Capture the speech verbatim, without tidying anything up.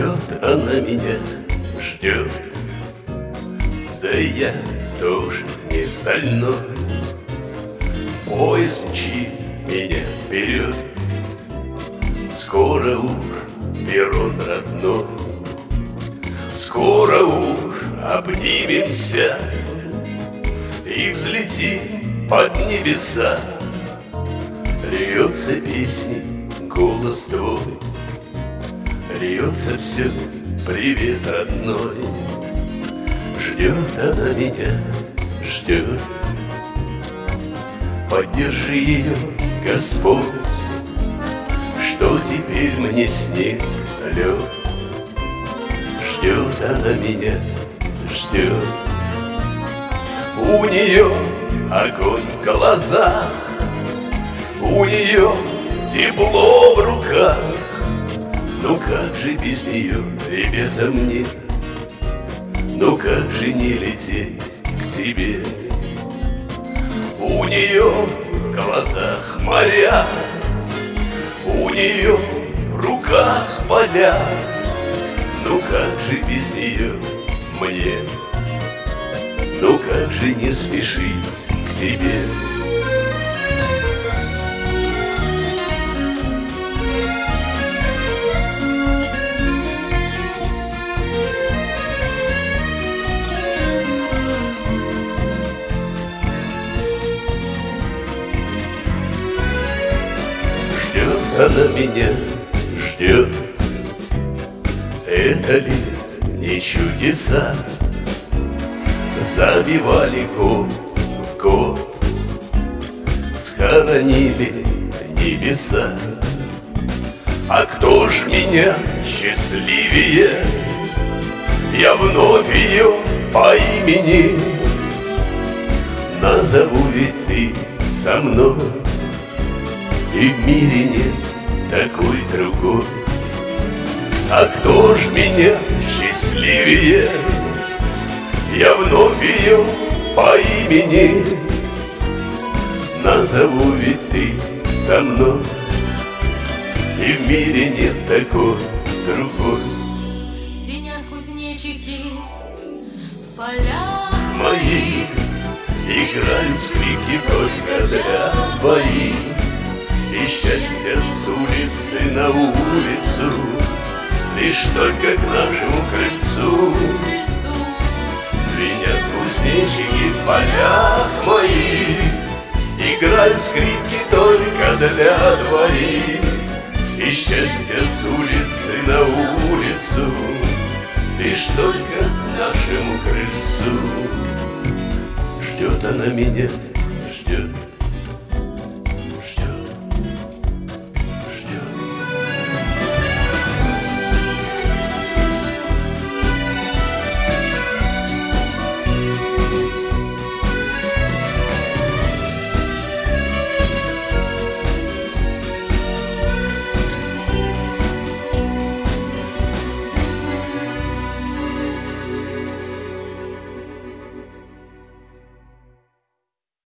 Ждет она меня, ждет. Да и я тоже не стальной. Поезд мчит меня вперед. Скоро уж перрон родной. Скоро уж обнимемся и взлетим под небеса. Льется песни голос твой, льется все привет родной. Ждет она меня, ждет. Поддержи ее, Господь, что теперь мне снег лед. Ждет она меня, ждет. У нее огонь в глазах, у нее тепло в руках. Ну как же без нее, ребята, мне? Ну как же не лететь к тебе? У нее в глазах моря, у нее в руках поля. Ну как же без нее мне? Ну как же не спешить к тебе? Ждет она меня, ждет. Это ли не чудеса? Забивали год в год, схоронили небеса. А кто ж меня счастливее? Я вновь ее по имени назову, ведь ты со мной, и в мире нет такой другой. А кто ж меня счастливее? Я вновь ее по имени назову, ведь ты со мной, и в мире нет такой другой. Звенят кузнечики в полях Мои играют скрипки только для двоих, и счастье с улицы на улицу лишь только к нашему крыльцу. Звенят кузнечики в полях моих, играют скрипки только для двоих, и счастье с улицы на улицу лишь только к нашему крыльцу. Ждет она меня, ждет.